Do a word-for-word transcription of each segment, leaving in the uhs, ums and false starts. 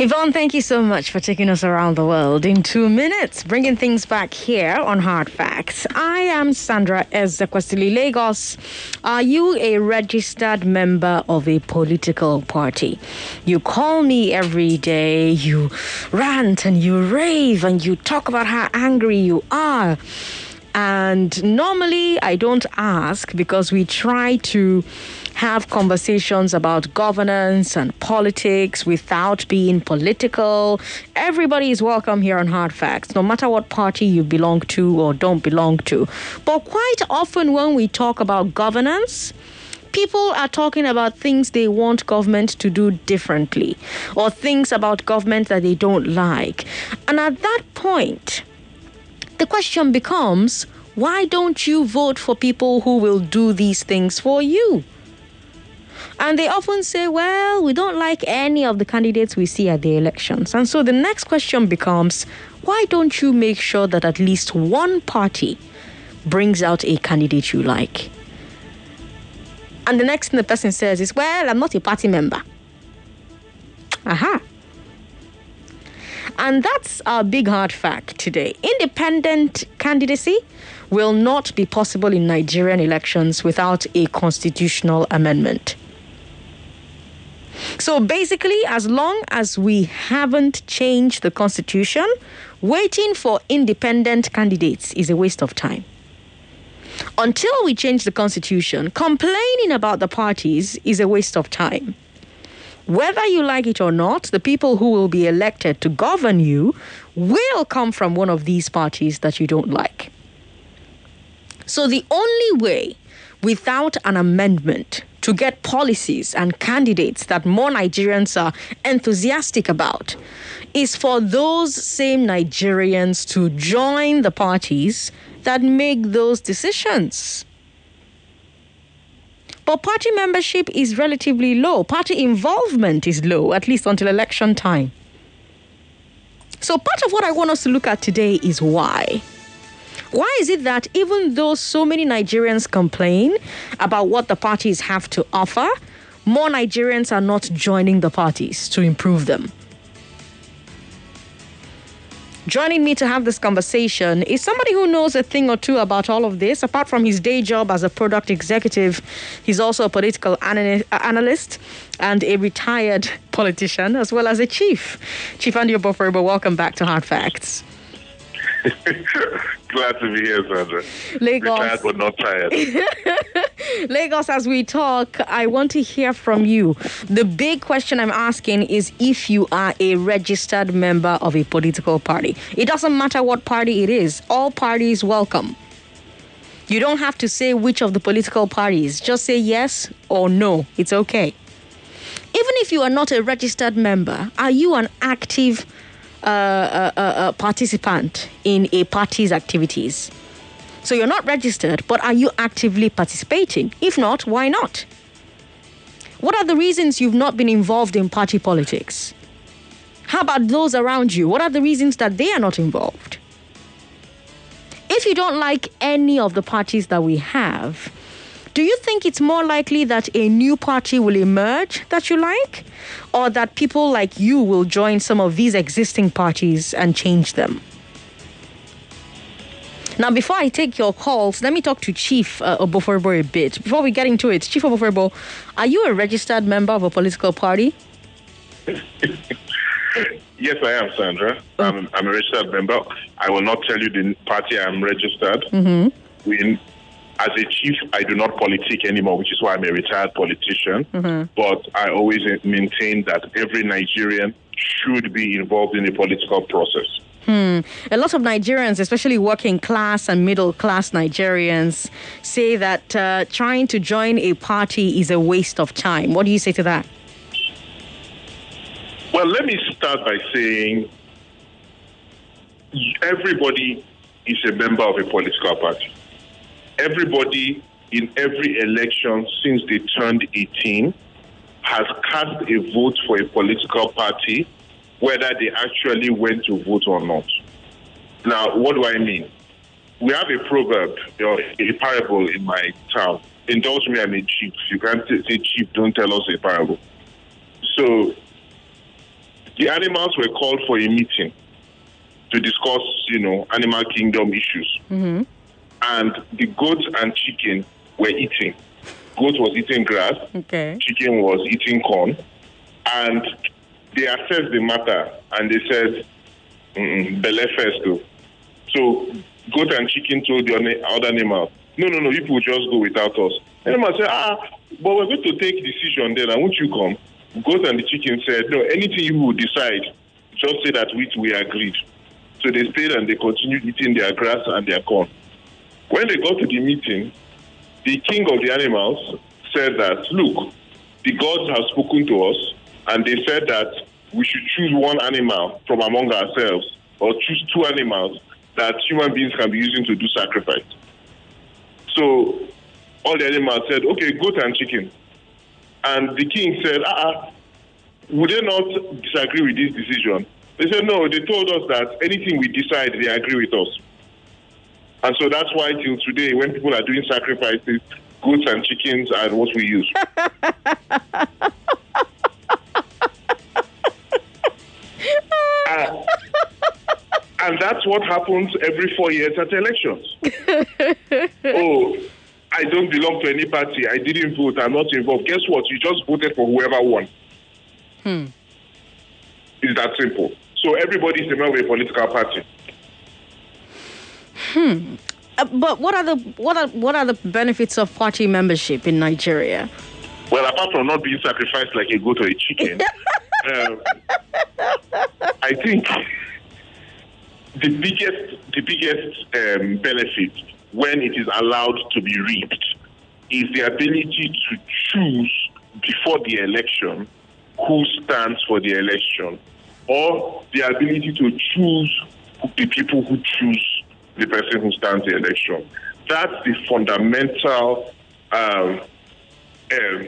Yvonne, thank you so much for taking us around the world in two minutes, bringing things back here on Hard Facts. I am Sandra Ezekwesili. Lagos, are you a registered member of a political party? You call me every day, you rant and you rave and you talk about how angry you are. And normally I don't ask because we try to have conversations about governance and politics without being political. Everybody is welcome here on Hard Facts, no matter what party you belong to or don't belong to. But quite often when we talk about governance, people are talking about things they want government to do differently or things about government that they don't like. And at that point, the question becomes, why don't you vote for people who will do these things for you? And they often say, well, we don't like any of the candidates we see at the elections. And so the next question becomes, why don't you make sure that at least one party brings out a candidate you like? And the next thing the person says is, well, I'm not a party member. Aha. And that's our big hard fact today. Independent candidacy will not be possible in Nigerian elections without a constitutional amendment. So basically, as long as we haven't changed the constitution, waiting for independent candidates is a waste of time. Until we change the constitution, complaining about the parties is a waste of time. Whether you like it or not, the people who will be elected to govern you will come from one of these parties that you don't like. So the only way, without an amendment, to get policies and candidates that more Nigerians are enthusiastic about is for those same Nigerians to join the parties that make those decisions. But party membership is relatively low. Party involvement is low, at least until election time. So part of what I want us to look at today is why. Why is it that even though so many Nigerians complain about what the parties have to offer, more Nigerians are not joining the parties to improve them? Joining me to have this conversation is somebody who knows a thing or two about all of this. Apart from his day job as a product executive, he's also a political analyst and a retired politician, as well as a chief. Chief Andy Obofoyibo, welcome back to Hard Facts. Glad to be here, Sandra. Lagos. Retired but not tired. Lagos, as we talk, I want to hear from you. The big question I'm asking is if you are a registered member of a political party. It doesn't matter what party it is. All parties welcome. You don't have to say which of the political parties. Just say yes or no. It's okay. Even if you are not a registered member, are you an active Uh, uh, uh, participant in a party's activities? So you're not registered, but are you actively participating? If not, why not? What are the reasons you've not been involved in party politics? How about those around you? What are the reasons that they are not involved? If you don't like any of the parties that we have, do you think it's more likely that a new party will emerge that you like, or that people like you will join some of these existing parties and change them? Now, before I take your calls, let me talk to Chief uh, Obofoyibo a bit. Before we get into it, Chief Obofoyibo, are you a registered member of a political party? Yes, I am, Sandra. Oh. I'm, I'm a registered member. I will not tell you the party I'm registered. Mm-hmm. We, As a chief, I do not politic anymore, which is why I'm a retired politician. Mm-hmm. But I always maintain that every Nigerian should be involved in the political process. Hmm. A lot of Nigerians, especially working class and middle class Nigerians, say that uh, trying to join a party is a waste of time. What do you say to that? Well, let me start by saying everybody is a member of a political party. Everybody in every election since they turned eighteen has cast a vote for a political party, whether they actually went to vote or not. Now, what do I mean? We have a proverb, or a parable in my town. Indulge me, I'm a chief. You can't say chief, don't tell us a parable. So The animals were called for a meeting to discuss, you know, animal kingdom issues. Mm-hmm. And the goats and chicken were eating. Goat was eating grass. Okay. Chicken was eating corn. And they assessed the matter and they said, Bele first though. So goat and chicken told the other animals, no, no, no, you will just go without us. And animals said, ah, but we're going to take a decision then, and won't you come? Goat and the chicken said, no, anything you will decide, just say that we, we agreed. So they stayed and they continued eating their grass and their corn. When they got to the meeting, the king of the animals said that, look, the gods have spoken to us, and they said that we should choose one animal from among ourselves, or choose two animals that human beings can be using to do sacrifice. So all the animals said, okay, goat and chicken. And the king said, ah, would they not disagree with this decision? They said, no, they told us that anything we decide, they agree with us. And so that's why till today, when people are doing sacrifices, goats and chickens are what we use. uh, and that's what happens every four years at elections. Oh, I don't belong to any party. I didn't vote. I'm not involved. Guess what? You just voted for whoever won. Hmm. It's that simple. So everybody is a member of a political party. Hmm. Uh, but what are the what are what are the benefits of party membership in Nigeria? Well, apart from not being sacrificed like a goat or a chicken, um, I think the biggest the biggest um, benefit when it is allowed to be reaped is the ability to choose before the election who stands for the election, or the ability to choose the people who choose the person who stands the election. That's the fundamental um, um,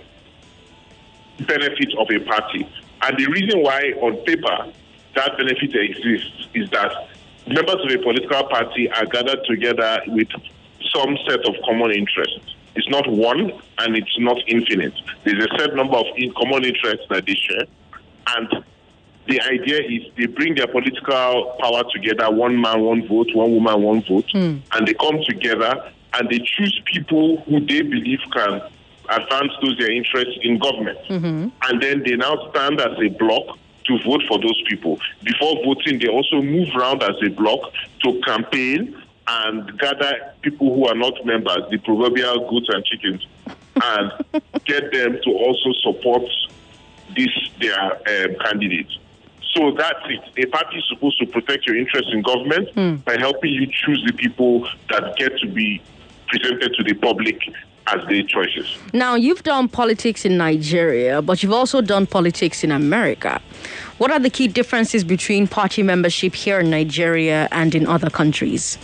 benefit of a party. And the reason why on paper that benefit exists is that members of a political party are gathered together with some set of common interests. It's not one and it's not infinite. There's a set number of in common interests that they share. And the idea is they bring their political power together, one man, one vote, one woman, one vote, mm. and they come together and they choose people who they believe can advance those their interests in government. Mm-hmm. And then they now stand as a bloc to vote for those people. Before voting, they also move around as a bloc to campaign and gather people who are not members, the proverbial goats and chickens, and get them to also support this their um, candidates. So that's it. A party is supposed to protect your interests in government mm. by helping you choose the people that get to be presented to the public as their choices. Now, you've done politics in Nigeria, but you've also done politics in America. What are the key differences between party membership here in Nigeria and in other countries?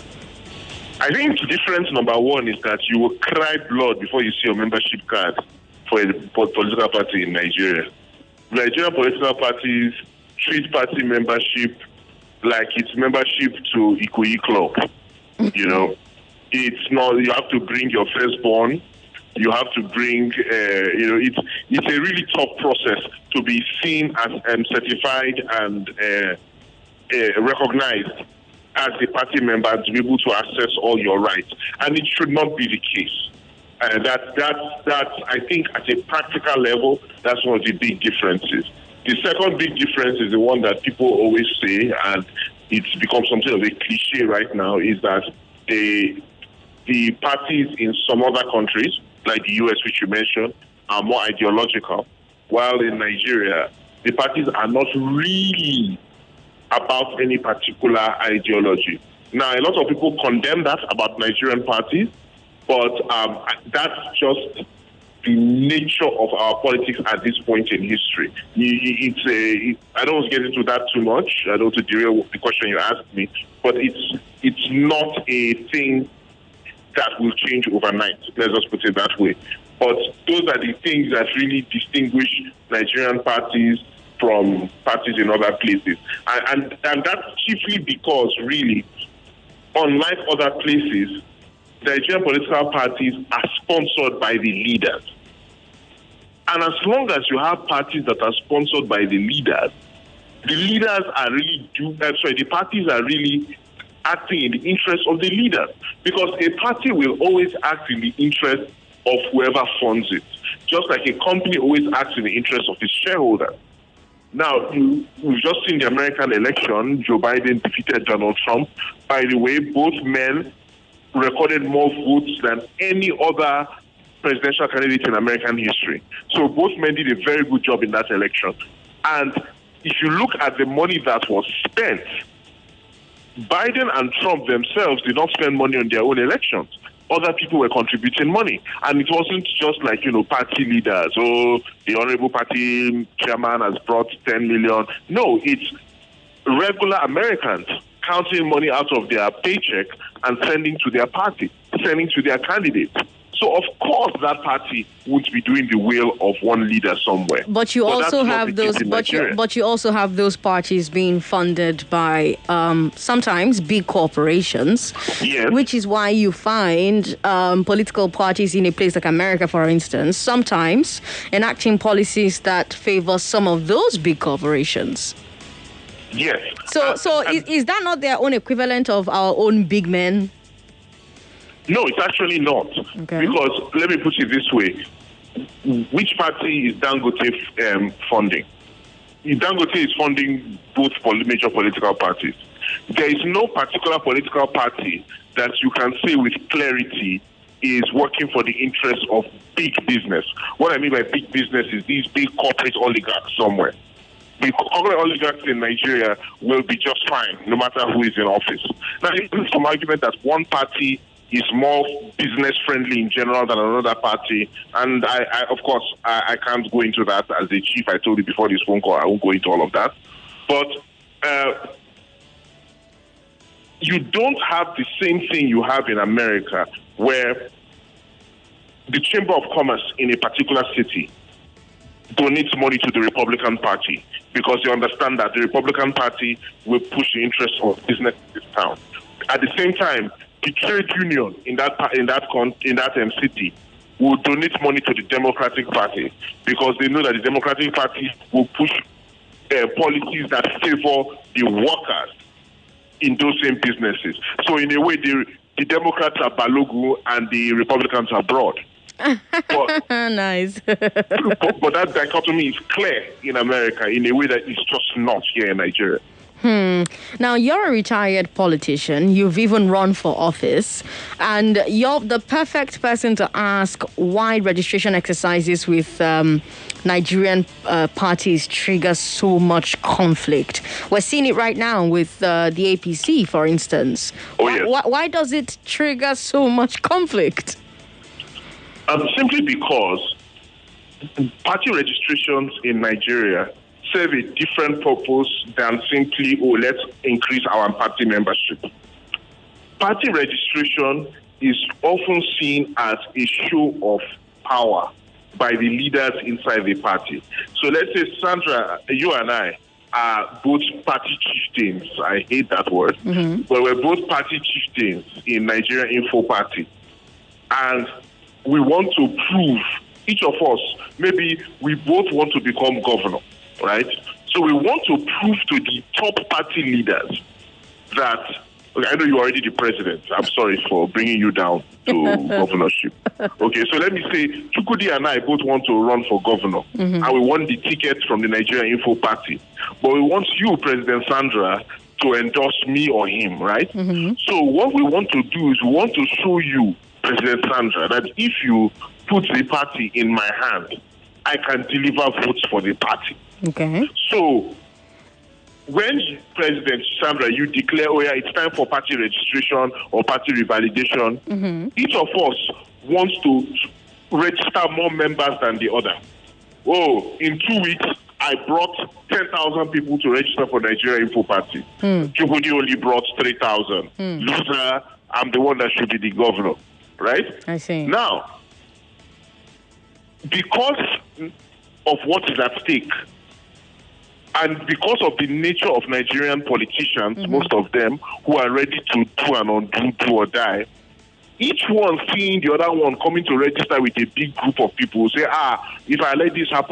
I think difference number one is that you will cry blood before you see your membership card for a political party in Nigeria. Nigerian political parties treat party membership like it's membership to Ikoyi Club. You know, it's not, you have to bring your firstborn, you have to bring, uh, you know, it's it's a really tough process to be seen as um, certified and uh, uh, recognized as a party member to be able to access all your rights. And it should not be the case. Uh, that, that, that, I think, at a practical level, that's one of the big differences. The second big difference is the one that people always say, and it's become something of a cliche right now, is that the, the parties in some other countries, like the U S, which you mentioned, are more ideological, while in Nigeria, the parties are not really about any particular ideology. Now, a lot of people condemn that about Nigerian parties, but um, that's just the nature of our politics at this point in history. It's a, I don't want to get into that too much. I don't want to derail the question you asked me, but it's it's not a thing that will change overnight. Let's just put it that way. But those are the things that really distinguish Nigerian parties from parties in other places. And, and, and that's chiefly because, really, unlike other places, Nigerian political parties are sponsored by the leaders. And as long as you have parties that are sponsored by the leaders, The leaders are really do. Uh, sorry, the parties are really acting in the interest of the leaders, because a party will always act in the interest of whoever funds it, just like a company always acts in the interest of its shareholders. Now, you, we've just seen the American election. Joe Biden defeated Donald Trump. By the way, both men recorded more votes than any other presidential candidate in American history. So both men did a very good job in that election. And if you look at the money that was spent, Biden and Trump themselves did not spend money on their own elections. Other people were contributing money. And it wasn't just like, you know, party leaders. Oh, the honorable party chairman has brought ten million. No, it's regular Americans counting money out of their paycheck and sending to their party, sending to their candidates. So, of course, that party would be doing the will of one leader somewhere. But you but also have those, but you, but you also have those parties being funded by um, sometimes big corporations. Yes. Which is why you find um, political parties in a place like America, for instance, sometimes enacting policies that favor some of those big corporations. Yes. So, and, so and, is, is that not their own equivalent of our own big men? No, it's actually not. Okay. Because, let me put it this way. Which party is Dangote um, funding? Dangote is funding both major political parties. There is no particular political party that you can say with clarity is working for the interests of big business. What I mean by big business is these big corporate oligarchs somewhere. The corporate oligarchs in Nigeria will be just fine, no matter who is in office. Now, there's some argument that one party is more business-friendly in general than another party. And, I, I of course, I, I can't go into that as the chief. I told you before this phone call, I won't go into all of that. But uh, you don't have the same thing you have in America, where the Chamber of Commerce in a particular city donates money to the Republican Party because they understand that the Republican Party will push the interests of business in this town. At the same time, the trade union in that in that in that um, city will donate money to the Democratic Party because they know that the Democratic Party will push uh, policies that favor the workers in those same businesses. So in a way, the the Democrats are Balogu and the Republicans are broad. But, nice. but, but that dichotomy is clear in America in a way that it's just not here in Nigeria. Hmm. Now, you're a retired politician. You've even run for office. And you're the perfect person to ask why registration exercises with um, Nigerian uh, parties trigger so much conflict. We're seeing it right now with uh, the A P C, for instance. Oh, why, yes. why, why does it trigger so much conflict? Um, simply because party registrations in Nigeria serve a different purpose than simply, oh, let's increase our party membership. Party registration is often seen as a show of power by the leaders inside the party. So let's say, Sandra, you and I are both party chieftains. I hate that word. Mm-hmm. But we're both party chieftains in Nigeria Info Party. And we want to prove, each of us, maybe we both want to become governor. Right? So we want to prove to the top party leaders that, okay, I know you're already the president. I'm sorry for bringing you down to governorship. Okay, so let me say, Chukwudi and I both want to run for governor. Mm-hmm. And we want the ticket from the Nigerian Info Party. But we want you, President Sandra, to endorse me or him, right? Mm-hmm. So what we want to do is we want to show you, President Sandra, that if you put the party in my hand, I can deliver votes for the party. Okay. So, when President Sandra, you declare, oh yeah, it's time for party registration or party revalidation, mm-hmm. each of us wants to register more members than the other. Oh, in two weeks, I brought ten thousand people to register for Nigeria Info Party. Mm. Chukwudi only brought three thousand. Mm. Loser, I'm the one that should be the governor, right? I see. Now, because of what is at stake, and because of the nature of Nigerian politicians, mm-hmm. most of them who are ready to do and undo, do or die, each one seeing the other one coming to register with a big group of people, say, ah, if I let this happen,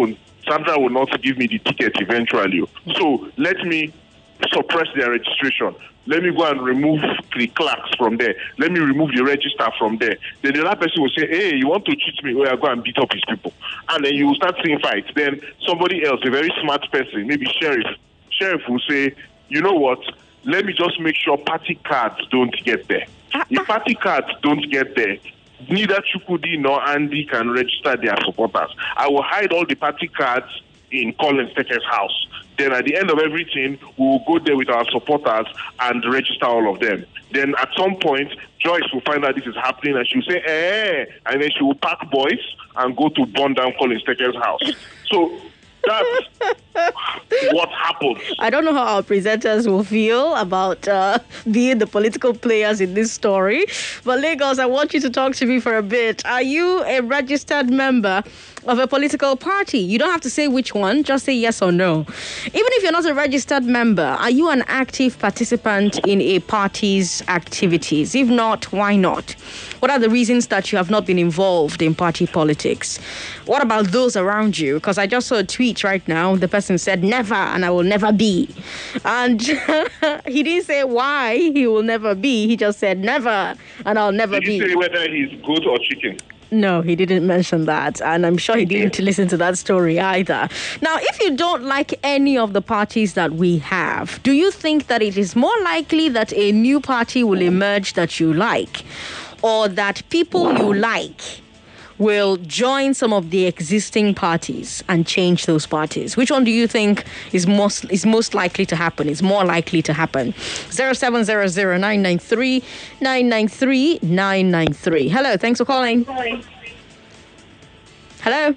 Sandra will not give me the ticket eventually. So let me suppress their registration. Let me go and remove the clerks from there. Let me remove the register from there. Then the other person will say, hey, you want to cheat me? Well, I'll go and beat up his people. And then you will start seeing fights. Then somebody else, a very smart person, maybe sheriff, sheriff will say, you know what? Let me just make sure party cards don't get there. If party cards don't get there, neither Chukudi nor Andy can register their supporters. I will hide all the party cards in Colin Stekker's house. Then at the end of everything, we will go there with our supporters and register all of them. Then at some point, Joyce will find out this is happening and she'll say, eh, and then she will pack boys and go to burn down Colin Stekker's house. So that's what happens. I don't know how our presenters will feel about uh, being the political players in this story. But Lagos, I want you to talk to me for a bit. Are you a registered member of a political party? You don't have to say which one, just say yes or no. Even if you're not a registered member, are you an active participant in a party's activities? If not, why not? What are the reasons that you have not been involved in party politics? What about those around you? Because I just saw a tweet right now. The person said, never, and I will never be. And he didn't say why he will never be. He just said, never, and I'll never Did be. Did you say whether he's goat or chicken? No, he didn't mention that. And I'm sure he didn't listen to that story either. Now, if you don't like any of the parties that we have, do you think that it is more likely that a new party will emerge that you like, or that people you like will join some of the existing parties and change those parties? Which one do you think is most is most likely to happen, is more likely to happen? zero seven zero zero nine nine three nine nine three nine nine three. Hello, thanks for calling. Hello?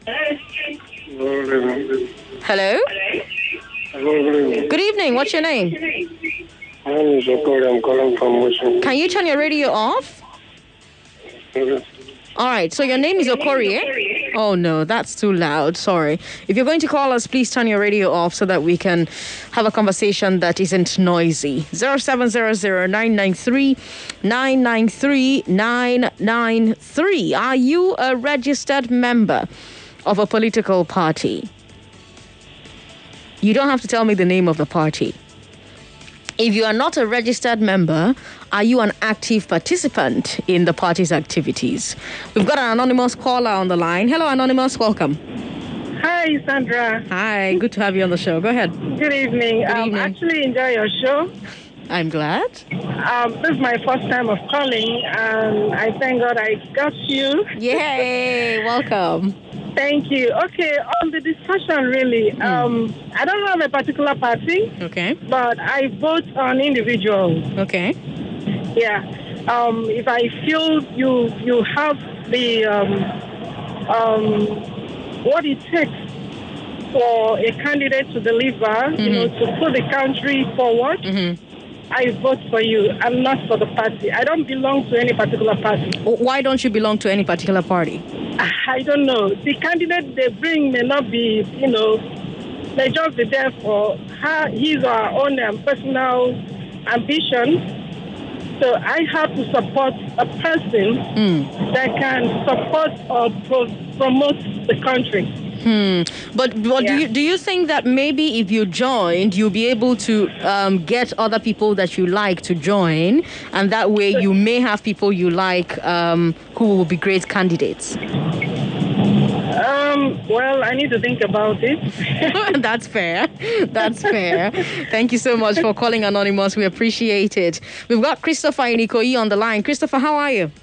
Hello? Good evening, what's your name? My name is Okori, I'm calling from Motion. Can you turn your radio off? Okay. All right, so your name is Okori, eh? Oh, no, that's too loud. Sorry. If you're going to call us, please turn your radio off so that we can have a conversation that isn't noisy. zero seven zero zero nine nine three nine nine three nine nine three. Are you a registered member of a political party? You don't have to tell me the name of the party. If you are not a registered member, are you an active participant in the party's activities? We've got an anonymous caller on the line. Hello, anonymous. Welcome. Hi, Sandra. Hi. Good to have you on the show. Go ahead. Good evening. Good um, evening. Actually enjoy your show. I'm glad. Um, this is my first time of calling, and I thank God I got you. Yay. Welcome. Thank you. Okay, on the discussion, really, Mm. um, I don't have a particular party, Okay. but I vote on individuals. Okay. Yeah. Um, if I feel you you have the um, um, what it takes for a candidate to deliver, Mm-hmm. you know, to put the country forward, Mm-hmm. I vote for you. I'm not for the party. I don't belong to any particular party. Why don't you belong to any particular party? I don't know. The candidate they bring may not be, you know, may just be there for her, his or her own um, personal ambition. So I have to support a person Mm. that can support or pro- promote the country. Hmm. But but do Yeah. you do you think that maybe if you joined, you'll be able to um, get other people that you like to join, and that way you may have people you like um, who will be great candidates? Um, well, I need to think about it. That's fair. That's fair. Thank you so much for calling Anonymous. We appreciate it. We've got Christopher Inikoyi on the line. Christopher, how are you?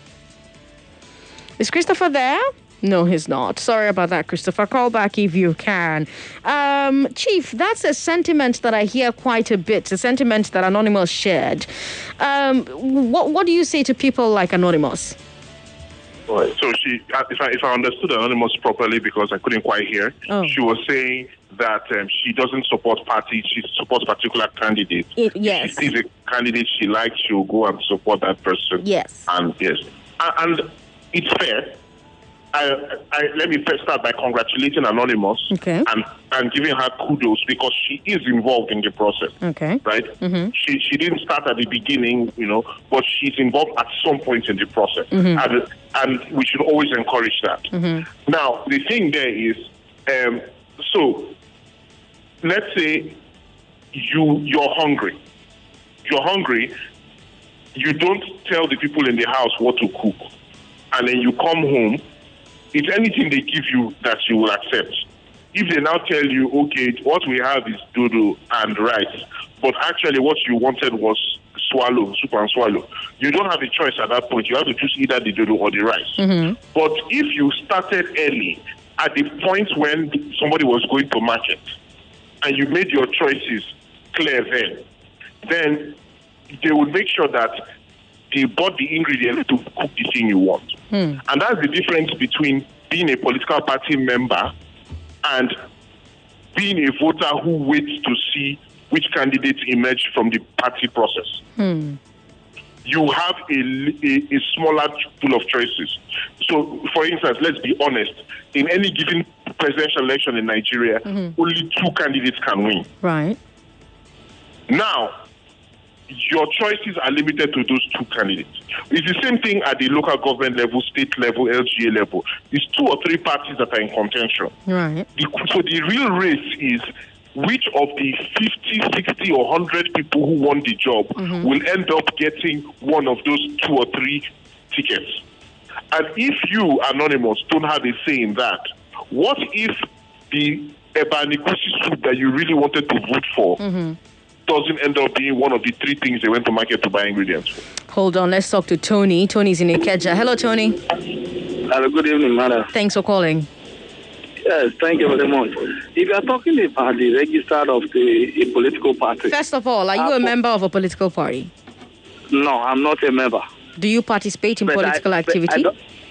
Is Christopher there? No, he's not. Sorry about that, Christopher. Call back if you can. Um, Chief, that's a sentiment that I hear quite a bit, a sentiment that Anonymous shared. Um, what, what do you say to people like Anonymous? Right. So she, if I, if I understood Anonymous properly, because I couldn't quite hear, Oh. she was saying that um, she doesn't support parties, she supports particular candidates. It, yes. If she sees a candidate she likes, she will go and support that person. Yes. And yes, and, and it's fair. I, I, let me first start by congratulating Anonymous Okay. and, and giving her kudos because she is involved in the process. Okay. Right? Mm-hmm. She she didn't start at the beginning, you know, but she's involved at some point in the process. Mm-hmm. And, and we should always encourage that. Mm-hmm. Now, the thing there is, um, So, let's say you you're hungry. You're hungry. You don't tell the people in the house what to cook, and then you come home. It's anything they give you that you will accept. If they now tell you, okay, what we have is dodo and rice, but actually what you wanted was swallow, soup and swallow, you don't have a choice at that point. You have to choose either the dodo or the rice. Mm-hmm. But if you started early, at the point when somebody was going to market, and you made your choices clear then, then they would make sure that they bought the ingredients to cook the thing you want. Hmm. And that's the difference between being a political party member and being a voter who waits to see which candidates emerge from the party process. Hmm. You have a, a, a smaller pool of choices. So, for instance, let's be honest, in any given presidential election in Nigeria, mm-hmm. only two candidates can win. Right. Now, your choices are limited to those two candidates. It's the same thing at the local government level, state level, L G A level. It's two or three parties that are in contention. Right. The, so the real race is which of the fifty, sixty, or one hundred people who won the job mm-hmm. will end up getting one of those two or three tickets. And if you, Anonymous, don't have a say in that, what if the Ebanikusi soup that you really wanted to vote for mm-hmm. doesn't end up being one of the three things they went to market to buy ingredients for? Hold on, let's talk to Tony. Tony's in Ikeja. Hello, Tony. Hello, good evening, madam. Thanks for calling. Yes, thank you very much. If you are talking about the register of the a political party... First of all, are you a member of a political party? No, I'm not a member. Do you participate in but political I, activity?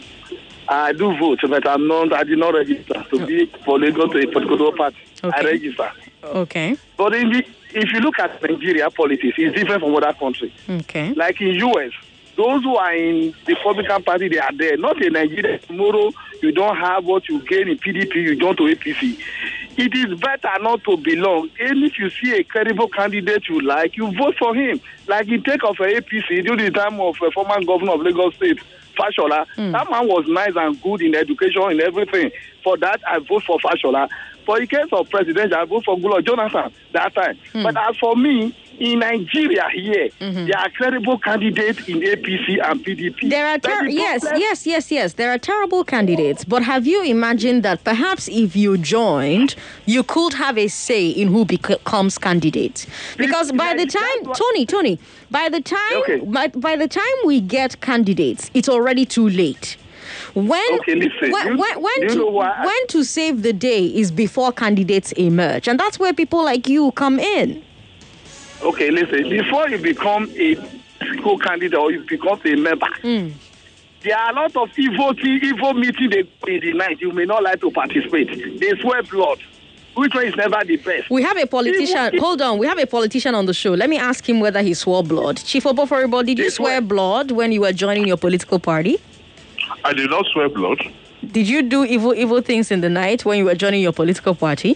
I, I do vote, but I'm not, I did not register to oh. be political to a political party. Okay. I register. Okay. But in the, if you look at Nigeria politics, it's different from other countries. Okay. Like in U S, those who are in the Republican Party, they are there. Not in Nigeria. Tomorrow, you don't have what you gain in P D P, you don't to A P C. It is better not to belong. And if you see a credible candidate you like, you vote for him. Like in take of a APC during the time of a former governor of Lagos State, Fashola. Mm. That man was nice and good in education and everything. For that, I vote for Fashola. For the case of president, I vote for Goodluck Jonathan that time. Mm. But as for me, in Nigeria here, mm-hmm. there are credible candidates in A P C and P D P. There are ter- yes, yes, yes, yes. There are terrible candidates. But have you imagined that perhaps if you joined, you could have a say in who becomes candidate? Because by the time, Tony, Tony, by the time, okay. by, by the time we get candidates, it's already too late. When, okay, listen, when, you, when, when, you to, when to save the day is before candidates emerge. And that's where people like you come in. Okay, listen, before you become a school candidate or you become a member, mm. there are a lot of evil, evil meetings in the night. You may not like to participate. They swear blood. Which one is never the best? We have a politician. Hold on. We have a politician on the show. Let me ask him whether he swore blood. Chief Oboforebo, did you swear blood when you were joining your political party? I did not swear blood. Did you do evil, evil things in the night when you were joining your political party?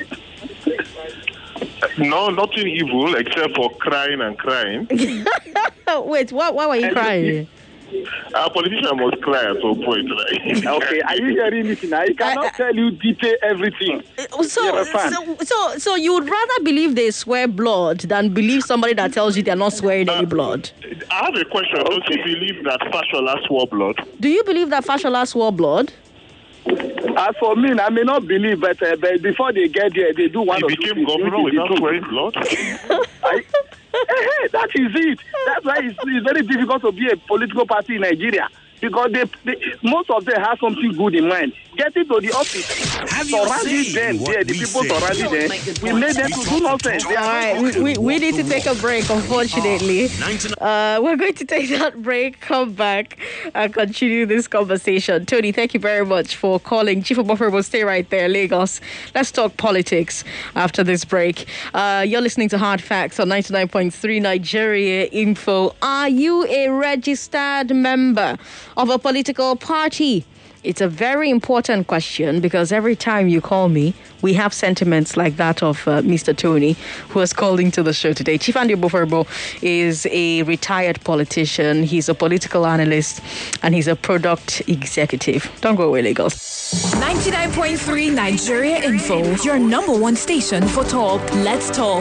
No, nothing evil except for crying and crying. Wait, why, why were you crying? Our politician must cry at some point, right? Okay, are you hearing me now? I cannot I, I, tell you detail everything. So, so, so, so you would rather believe they swear blood than believe somebody that tells you they're not swearing uh, any blood? I have a question. Okay. Don't you believe that Fashola swore blood? Do you believe that Fashola swore blood? As for me, I may not believe, but, uh, but before they get there, they do one he or two things. He became governor without swearing blood? I, hey, that is it. That's why it's, it's very difficult to be a political party in Nigeria. Because they, they, most of them have something good in mind. Getting to the office, surrounding them, yeah, the people surrounding them, we made them to do nothing. All right, we, we, we need to take a break, unfortunately. Uh, we're going to take that break, come back, and continue this conversation. Tony, thank you very much for calling. Chief Oboforebo will stay right there, Lagos. Let's talk politics after this break. Uh, you're listening to Hard Facts on ninety-nine point three Nigeria Info. Are you a registered member of a political party? It's a very important question because every time you call me, we have sentiments like that of uh, Mister Tony, who has called into the show today. Chief Andy Oboferbo is a retired politician. He's a political analyst and he's a product executive. Don't go away, Lagos. ninety-nine point three Nigeria Info, your number one station for talk. Let's talk.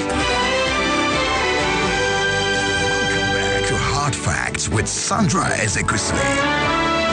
Welcome back to Hard Facts with Sandra Ezekwesili.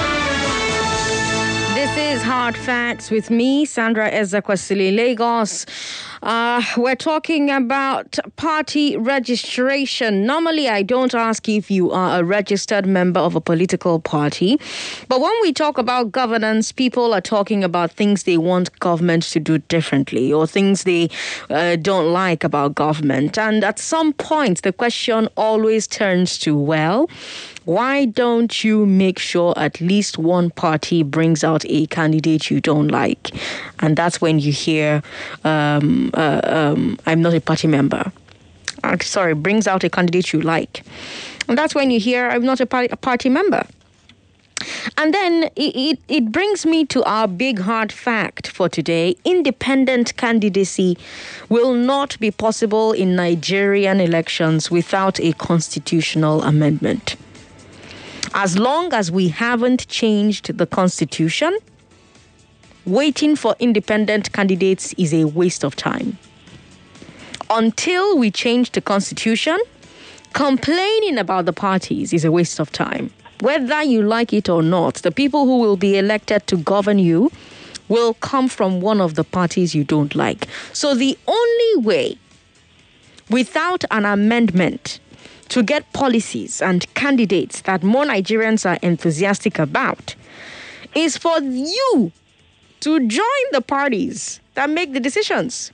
This is Hard Facts with me, Sandra Ezekwesili, Lagos. Uh, we're talking about party registration. Normally, I don't ask if you are a registered member of a political party. But when we talk about governance, people are talking about things they want government to do differently or things they uh, don't like about government. And at some point, the question always turns to, well, why don't you make sure at least one party brings out a candidate you don't like? And that's when you hear, um, uh, um, I'm not a party member. Uh, sorry, brings out a candidate you like. And that's when you hear, I'm not a party, a party member. And then it, it, it brings me to our big hard fact for today. Independent candidacy will not be possible in Nigerian elections without a constitutional amendment. As long as we haven't changed the constitution, waiting for independent candidates is a waste of time. Until we change the constitution, complaining about the parties is a waste of time. Whether you like it or not, the people who will be elected to govern you will come from one of the parties you don't like. So the only way, without an amendment, to get policies and candidates that more Nigerians are enthusiastic about is for you to join the parties that make the decisions.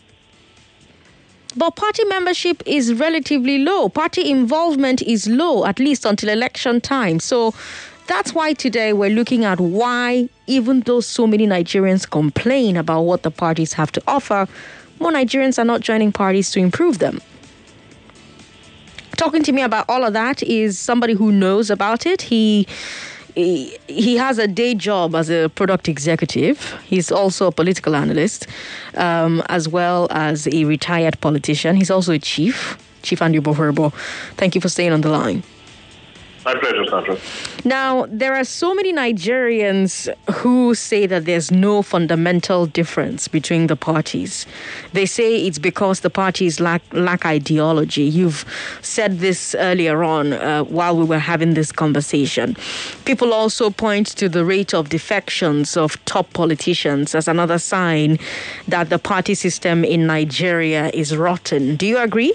But party membership is relatively low. Party involvement is low, at least until election time. So that's why today we're looking at why, even though so many Nigerians complain about what the parties have to offer, more Nigerians are not joining parties to improve them. Talking to me about all of that is somebody who knows about it. He, he he has a day job as a product executive. He's also a political analyst, um, as well as a retired politician. He's also a chief, Chief Andy Oboferbo. Thank you for staying on the line. My pleasure, Sandra. Now, there are so many Nigerians who say that there's no fundamental difference between the parties. They say it's because the parties lack, lack ideology. You've said this earlier on uh, while we were having this conversation. People also point to the rate of defections of top politicians as another sign that the party system in Nigeria is rotten. Do you agree?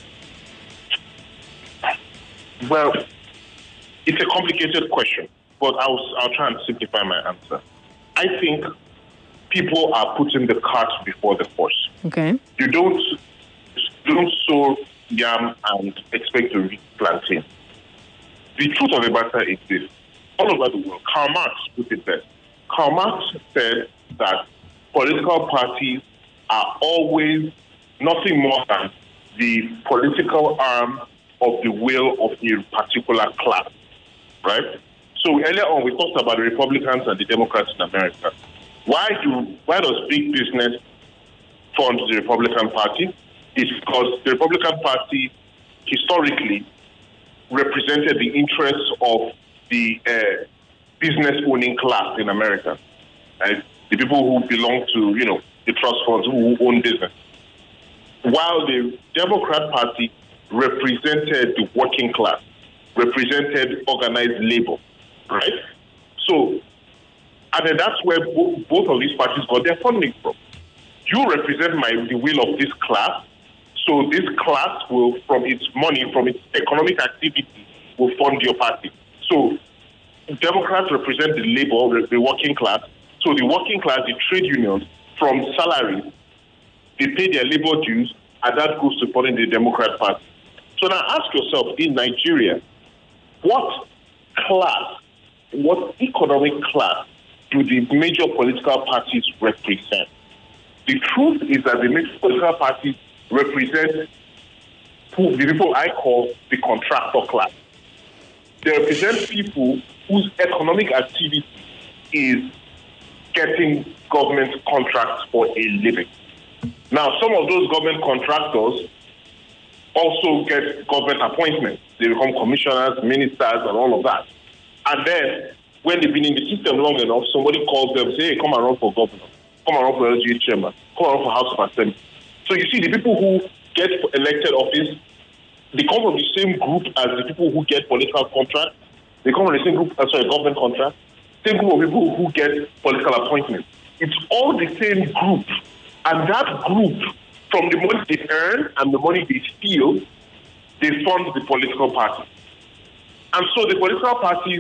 Well, it's a complicated question, but I'll, I'll try and simplify my answer. I think people are putting the cart before the horse. Okay. You don't, you don't sow yam and expect to reap plantain. The truth of the matter is this. All over the world, Karl Marx put it best. Karl Marx said that political parties are always nothing more than the political arm of the will of a particular class. Right? So earlier on, we talked about the Republicans and the Democrats in America. Why do why does big business fund the Republican Party? It's because the Republican Party historically represented the interests of the uh, business-owning class in America, right? The people who belong to, you know, the trust funds who own business. While the Democrat Party represented the working class, represented organized labor, right? So, and then that's where both, both of these parties got their funding from. You represent my the will of this class, so this class will, from its money, from its economic activity, will fund your party. So, Democrats represent the labor, the working class. So the working class, the trade unions, from salaries, they pay their labor dues, and that goes to supporting the Democrat Party. So now ask yourself, in Nigeria, what class, what economic class do the major political parties represent? The truth is that the major political parties represent who, the people I call the contractor class. They represent people whose economic activity is getting government contracts for a living. Now, some of those government contractors also get government appointments. They become commissioners, ministers, and all of that. And then, when they've been in the system long enough, somebody calls them and says, hey, come and run for governor, come and run for L G A chairman, come and run for House of Assembly. So you see, the people who get elected office, they come from the same group as the people who get political contracts. They come from the same group, uh, sorry, government contracts. Same group of people who get political appointments. It's all the same group. And that group, from the money they earn and the money they steal, they fund the political party. And so the political parties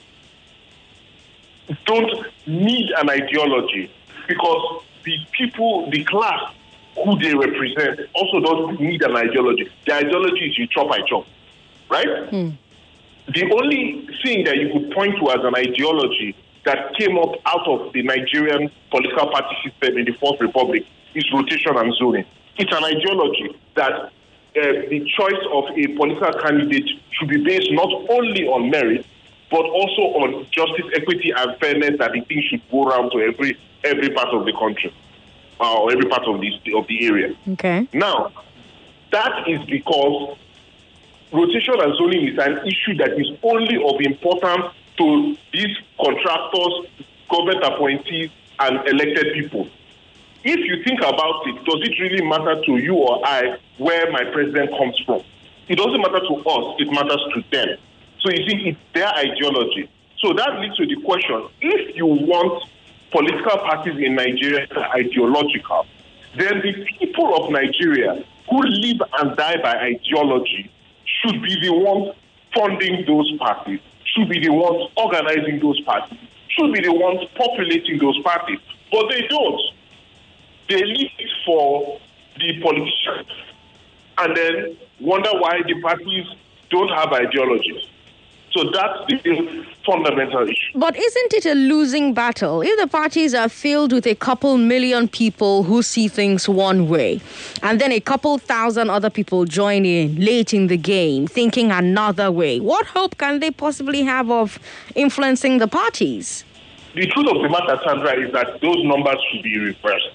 don't need an ideology because the people, the class who they represent also don't need an ideology. The ideology is you chop, I chop, right? Mm. The only thing that you could point to as an ideology that came up out of the Nigerian political party system in the Fourth Republic is rotation and zoning. It's an ideology that uh, the choice of a political candidate should be based not only on merit, but also on justice, equity, and fairness, that the thing should go around to every every part of the country, uh, or every part of the, of the area. Okay. Now, that is because rotation and zoning is an issue that is only of importance to these contractors, government appointees, and elected people. If you think about it, does it really matter to you or I where my president comes from? It doesn't matter to us, it matters to them. So you see, it's their ideology. So that leads to the question, if you want political parties in Nigeria that are ideological, then the people of Nigeria who live and die by ideology should be the ones funding those parties, should be the ones organizing those parties, should be the ones populating those parties. But they don't. They leave it for the politicians and then wonder why the parties don't have ideologies. So that's the fundamental issue. But isn't it a losing battle? If the parties are filled with a couple million people who see things one way, and then a couple thousand other people join in late in the game thinking another way, what hope can they possibly have of influencing the parties? The truth of the matter, Sandra, is that those numbers should be reversed.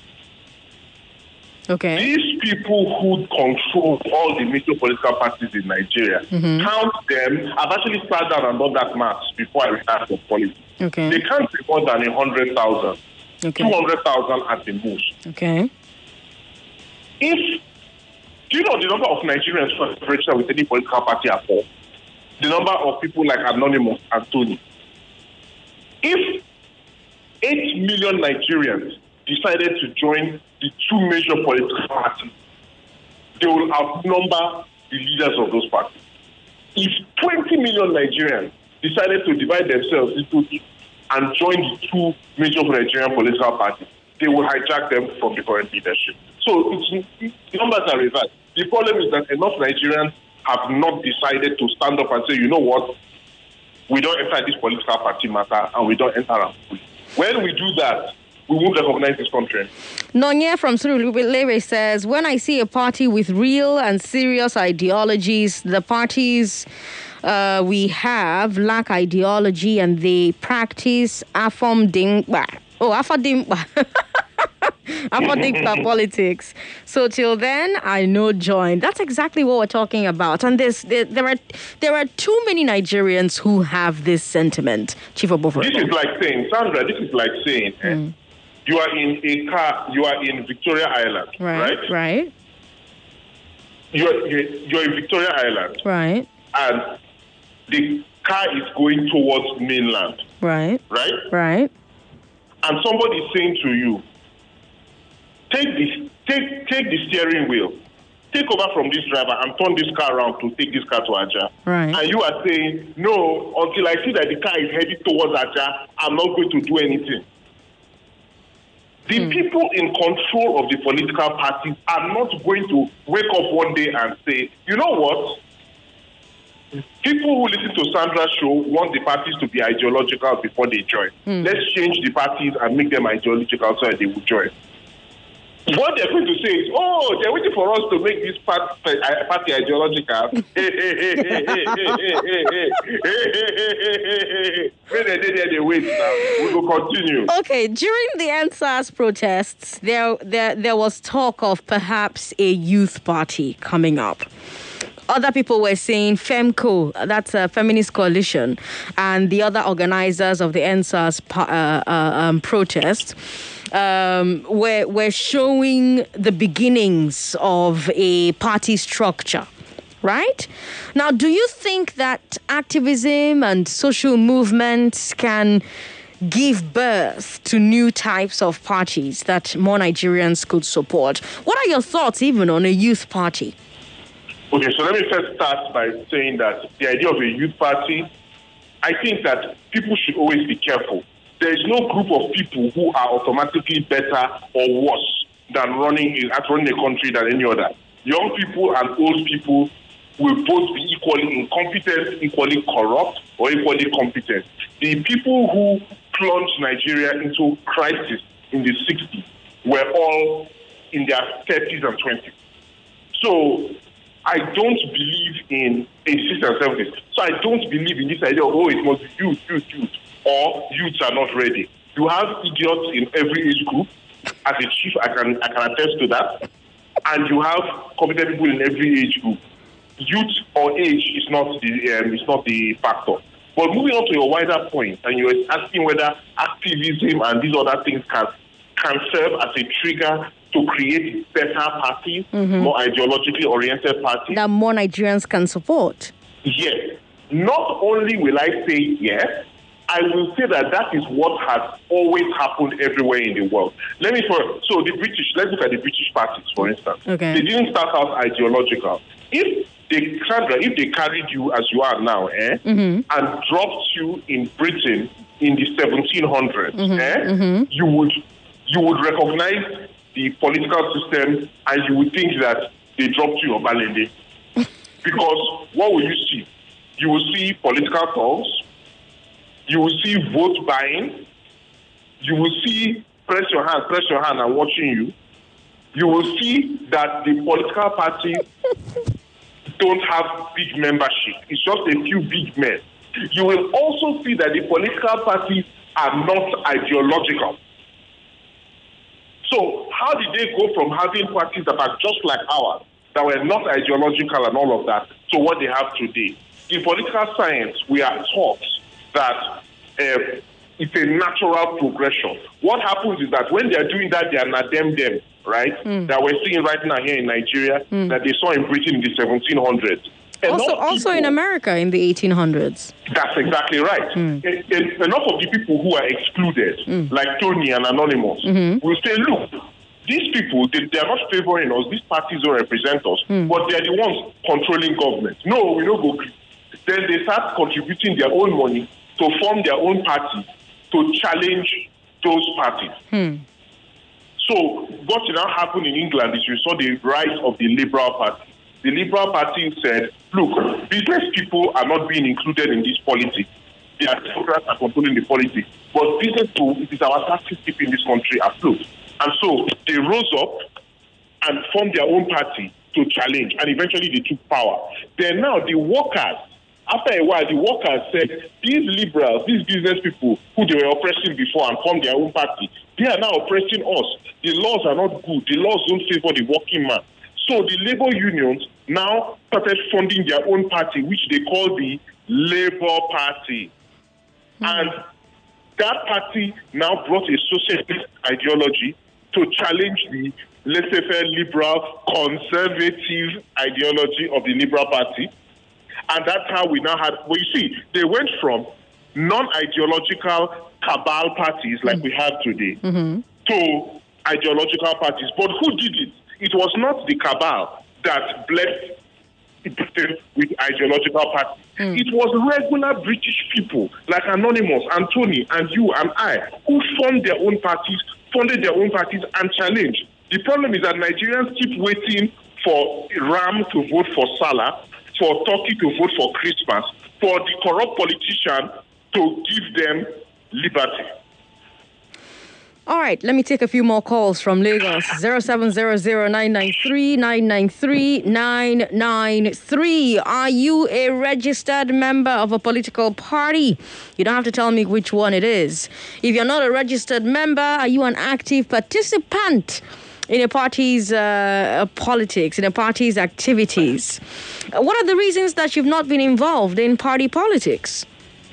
Okay. These people who control all the major political parties in Nigeria, mm-hmm. count them. I've actually sat down and done that math before I retired from politics. Okay. They can't be more than one hundred thousand. Okay. two hundred thousand at the most. Okay. If, do you know the number of Nigerians who are registered with any political party at all? The number of people like Anonymous and Tony. If eight million Nigerians decided to join the two major political parties, they will outnumber the leaders of those parties. If twenty million Nigerians decided to divide themselves into and join the two major Nigerian political parties, they will hijack them from the current leadership. So it's, the numbers are reversed. The problem is that enough Nigerians have not decided to stand up and say, you know what, we don't enter this political party matter and we don't enter our policy. When we do that, we won't recognize this country. Nonye from Surulere says, when I see a party with real and serious ideologies, the parties uh, we have lack ideology and they practice afomdingba. Oh, afadimba. Afadimba politics. So till then, I no join. That's exactly what we're talking about. And this, there, there are there are too many Nigerians who have this sentiment. Chief Obofo. This is like saying, Sandra, this is like saying, mm. eh, you are in a car, you are in Victoria Island, right? Right. right. You're, you're in Victoria Island. Right. And the car is going towards mainland. Right. Right? Right. And somebody is saying to you, take this, take take the steering wheel, take over from this driver and turn this car around to take this car to Aja. Right. And you are saying, no, until I see that the car is headed towards Aja, I'm not going to do anything. The mm. people in control of the political parties are not going to wake up one day and say, you know what? People who listen to Sandra's show want the parties to be ideological before they join. Mm. Let's change the parties and make them ideological so that they will join. What they're going to say is, oh, they're waiting for us to make this part, uh, party ideological. Hey, hey, hey, hey, hey, hey, hey, hey, hey, hey, hey, they wait now. We will continue. Okay, during the N S A S protests, there, there, there was talk of perhaps a youth party coming up. Other people were saying FEMCO, that's a feminist coalition, and the other organizers of the N S A S uh, uh, um, protest um, were, were showing the beginnings of a party structure, right? Now, do you think that activism and social movements can give birth to new types of parties that more Nigerians could support? What are your thoughts even on a youth party? Okay, so let me first start by saying that the idea of a youth party, I think that people should always be careful. There is no group of people who are automatically better or worse than running at running a country than any other. Young people and old people will both be equally incompetent, equally corrupt, or equally competent. The people who plunged Nigeria into crisis in the sixties were all in their thirties and twenties. So I don't believe in sixties and seventies. So I don't believe in this idea of, oh, it must be youth, youth, youth, or youths are not ready. You have idiots in every age group. As a chief, I can I can attest to that. And you have competent people in every age group. Youth or age is not the um, is not the factor. But moving on to your wider point, and you were asking whether activism and these other things can can serve as a trigger to create better parties, mm-hmm. more ideologically oriented parties. That more Nigerians can support. Yes. Not only will I say yes, I will say that that is what has always happened everywhere in the world. Let me, for, so the British, let's look at the British parties, for instance. Okay. They didn't start out ideological. If they, Sandra, if they carried you as you are now, eh, mm-hmm. and dropped you in Britain in the seventeen hundreds, mm-hmm. eh, mm-hmm. you would you would recognize the political system, and you would think that they dropped you on Balende. Because what will you see? You will see political calls, you will see vote buying, you will see press your hand, press your hand, and watching you. You will see that the political parties don't have big membership. It's just a few big men. You will also see that the political parties are not ideological. So how did they go from having parties that are just like ours, that were not ideological and all of that, to what they have today? In political science, we are taught that uh, it's a natural progression. What happens is that when they are doing that, they are not them, them, right? Mm. That we're seeing right now here in Nigeria, mm. that they saw in Britain in the seventeen hundreds. Also, also people, in America in the eighteen hundreds. That's exactly right. Mm. And, and enough of the people who are excluded, mm. like Tony and Anonymous, mm-hmm. will say, look, these people, they, they are not favoring us, these parties don't represent us, mm. but they are the ones controlling government. No, we don't go. Then they start contributing their own money to form their own party to challenge those parties. Mm. So what now happened in England is you saw the rise of the Liberal Party. The Liberal Party said, look, business people are not being included in this politics. The Democrats are controlling the politics. But business people, it is our task to keep in this country afloat. And so they rose up and formed their own party to challenge, and eventually they took power. Then now the workers, after a while, the workers said, these liberals, these business people who they were oppressing before and formed their own party, they are now oppressing us. The laws are not good. The laws don't favor the working man. So the labor unions now started funding their own party, which they call the Labour Party. Mm. And that party now brought a socialist ideology to challenge the laissez-faire liberal conservative ideology of the Liberal Party. And that's how we now had, well, you see, they went from non-ideological cabal parties like mm. we have today mm-hmm. to ideological parties. But who did it? It was not the cabal that blessed Britain with ideological parties. Mm. It was regular British people like Anonymous, Anthony, and you and I who formed their own parties, funded their own parties, and challenged. The problem is that Nigerians keep waiting for Ram to vote for Salah, for Turkey to vote for Christmas, for the corrupt politician to give them liberty. All right, let me take a few more calls from Lagos. zero seven zero zero nine nine three nine nine three nine nine three. Are you a registered member of a political party? You don't have to tell me which one it is. If you're not a registered member, are you an active participant in a party's uh, politics, in a party's activities? What are the reasons that you've not been involved in party politics?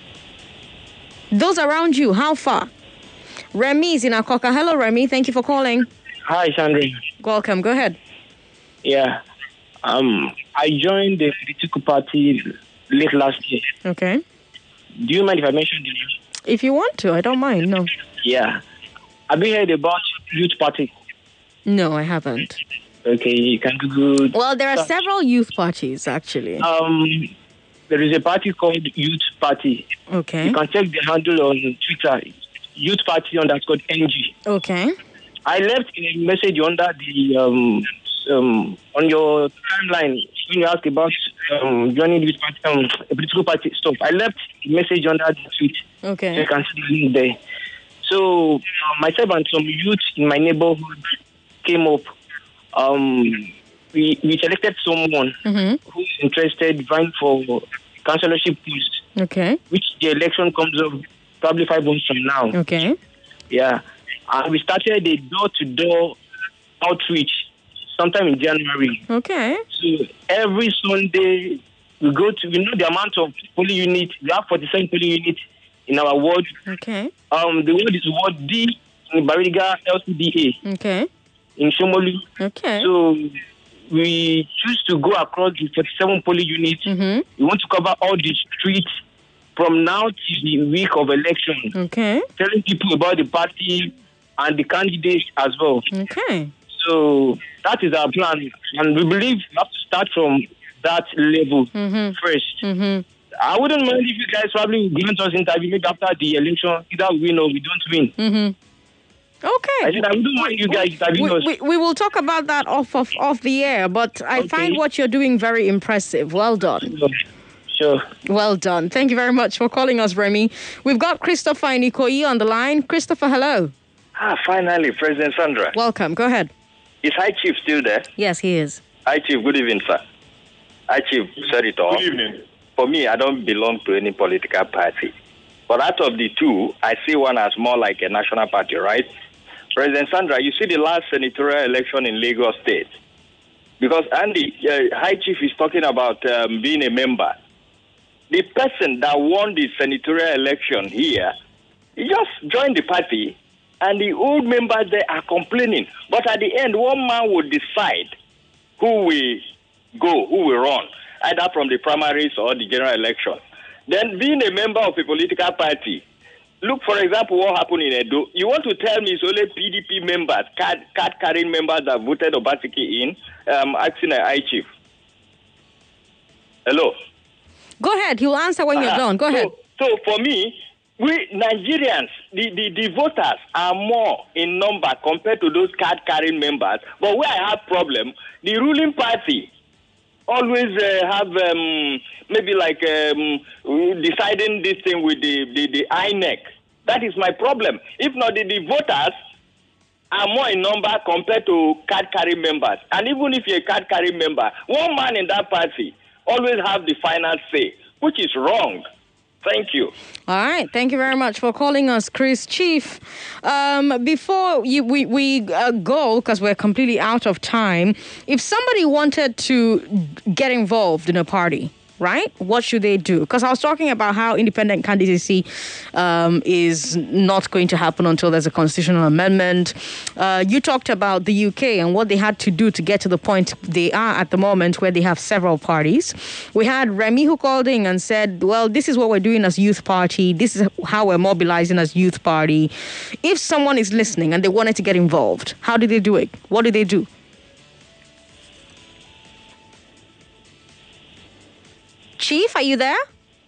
Those around you, how far? Remy is in Akoka. Hello, Remy. Thank you for calling. Hi, Sandra. Welcome. Go ahead. Yeah. Um, I joined the political party late last year. Okay. Do you mind if I mention the name? If you want to, I don't mind. No. Yeah. Have you heard about Youth Party? No, I haven't. Okay, you can Google. Well, there are several youth parties, actually. Um, there is a party called Youth Party. Okay. You can check the handle on Twitter. Youth Party underscore N G. Okay. I left a message under the um, um on your timeline when you asked about um joining this party, um, a political party stuff. I left a message under the tweet. Okay. So you can see the link there. So uh, myself and some youth in my neighborhood came up. Um, we we selected someone Mm-hmm. who is interested vying for councillorship post, Okay. which the election comes up probably five months from now. Okay. Yeah. And we started a door-to-door outreach sometime in January. Okay. So every Sunday, we go to, we know the amount of polling units. We have forty-seven polling units in our ward. Okay. Um, the ward is Ward D in Bariga L C D A Okay. in Shomolu. Okay. So we choose to go across the forty-seven polling units. Mm-hmm. We want to cover all the streets from now to the week of election, Okay. telling people about the party and the candidates as well. Okay. So that is our plan. And we believe we have to start from that level Mm-hmm. first. Mm-hmm. I wouldn't mind if you guys probably grant us interview maybe after the election. Either we win or we don't win. Mm-hmm. Okay. I said I wouldn't mind you guys interviewing We, us. we, we will talk about that off of off the air, but I Okay. find what you're doing very impressive. Well done. Sure. Well done. Thank you very much for calling us, Remy. We've got Christopher in Ikoyi on the line. Christopher, hello. Ah, finally, President Sandra. Welcome. Go ahead. Is High Chief still there? Yes, he is. High Chief, good evening, sir. High Chief, sorry to all. Good evening. For me, I don't belong to any political party. But out of the two, I see one as more like a national party, right? President Sandra, you see the last senatorial election in Lagos State. Because Andy, uh, High Chief is talking about um, being a member. The person that won the senatorial election here, he just joined the party, and the old members there are complaining. But at the end, one man will decide who will go, who will run, either from the primaries or the general election. Then being a member of a political party, look, for example, what happened in Edo. You want to tell me it's only P D P members, card, card carrying members that voted Obaseki in, um, asking a high chief. Hello? Go ahead. He'll answer when you're Uh, done. Go so, ahead. So for me, we Nigerians, the, the, the voters are more in number compared to those card carrying members. But where I have problem, the ruling party always uh, have um, maybe like um, deciding this thing with the, the, the I N E C. That is my problem. If not, the, the voters are more in number compared to card carrying members. And even if you're a card carrying member, one man in that party always have the final say, which is wrong. Thank you. All right. Thank you very much for calling us, Chris. Chief, um, before you, we, we uh, go, because we're completely out of time, if somebody wanted to get involved in a party, right, what should they do? Because I was talking about how independent candidacy um, is not going to happen until there's a constitutional amendment. Uh, you talked about the U K and what they had to do to get to the point they are at the moment where they have several parties. We had Remy who called in and said, well, this is what we're doing as youth party. This is how we're mobilizing as youth party. If someone is listening and they wanted to get involved, how do they do it? What do they do? Chief, are you there?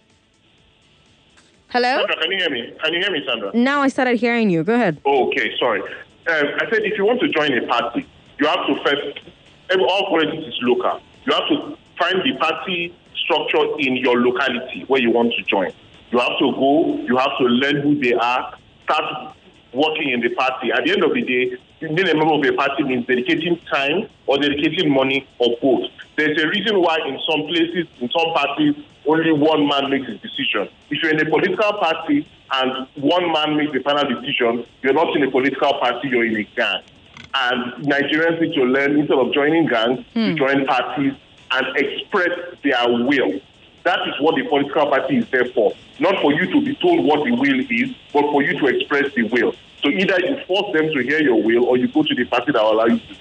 Hello? Sandra, can you hear me? Can you hear me, Sandra? Now I started hearing you. Go ahead. Oh, okay, sorry. Um, I said if you want to join a party, you have to first, every, all politics is local. You have to find the party structure in your locality where you want to join. You have to go, you have to learn who they are, start working in the party. At the end of the day, being a member of a party means dedicating time or dedicating money or both. There's a reason why in some places, in some parties, only one man makes his decision. If you're in a political party and one man makes the final decision, you're not in a political party, you're in a gang. And Nigerians need to learn, instead of joining gangs, hmm. to join parties and express their will. That is what the political party is there for. Not for you to be told what the will is, but for you to express the will. So either you force them to hear your will or you go to the party that will allow you to.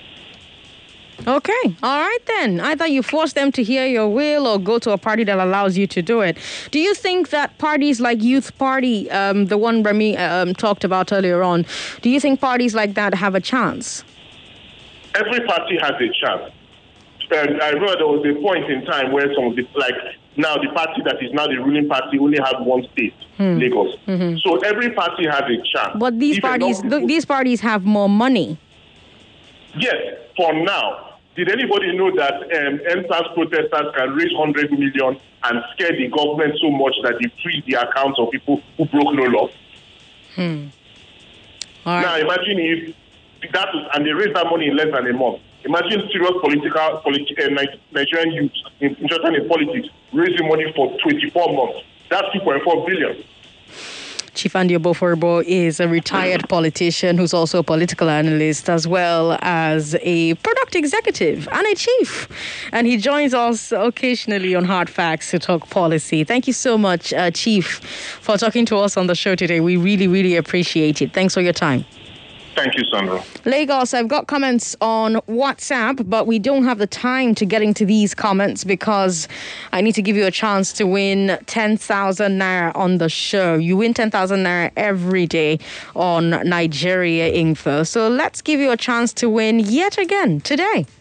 Okay. All right, then. Either you force them to hear your will or go to a party that allows you to do it. Do you think that parties like Youth Party, um, the one Remy um, talked about earlier on, do you think parties like that have a chance? Every party has a chance. And I remember there was a point in time where some of the, like, now the party that is now the ruling party only has one state, hmm. Lagos. Mm-hmm. So every party has a chance. But these if parties, people, these parties have more money. Yes, for now. Did anybody know that um, N S A S protesters can raise one hundred million and scare the government so much that they freeze the accounts of people who broke no law? Hmm. All right. Now imagine if that was, and they raised that money in less than a month. Imagine serious political, politi- uh, Nigerian youth interested in politics raising money for twenty-four months. That's two point four billion. Chief Andy Oboforbo is a retired politician who's also a political analyst as well as a product executive and a chief. And he joins us occasionally on Hard Facts to talk policy. Thank you so much, uh, Chief, for talking to us on the show today. We really, really appreciate it. Thanks for your time. Thank you, Sandra. Lagos, I've got comments on WhatsApp, but we don't have the time to get into these comments because I need to give you a chance to win ten thousand naira on the show. You win ten thousand naira every day on Nigeria Info. So let's give you a chance to win yet again today.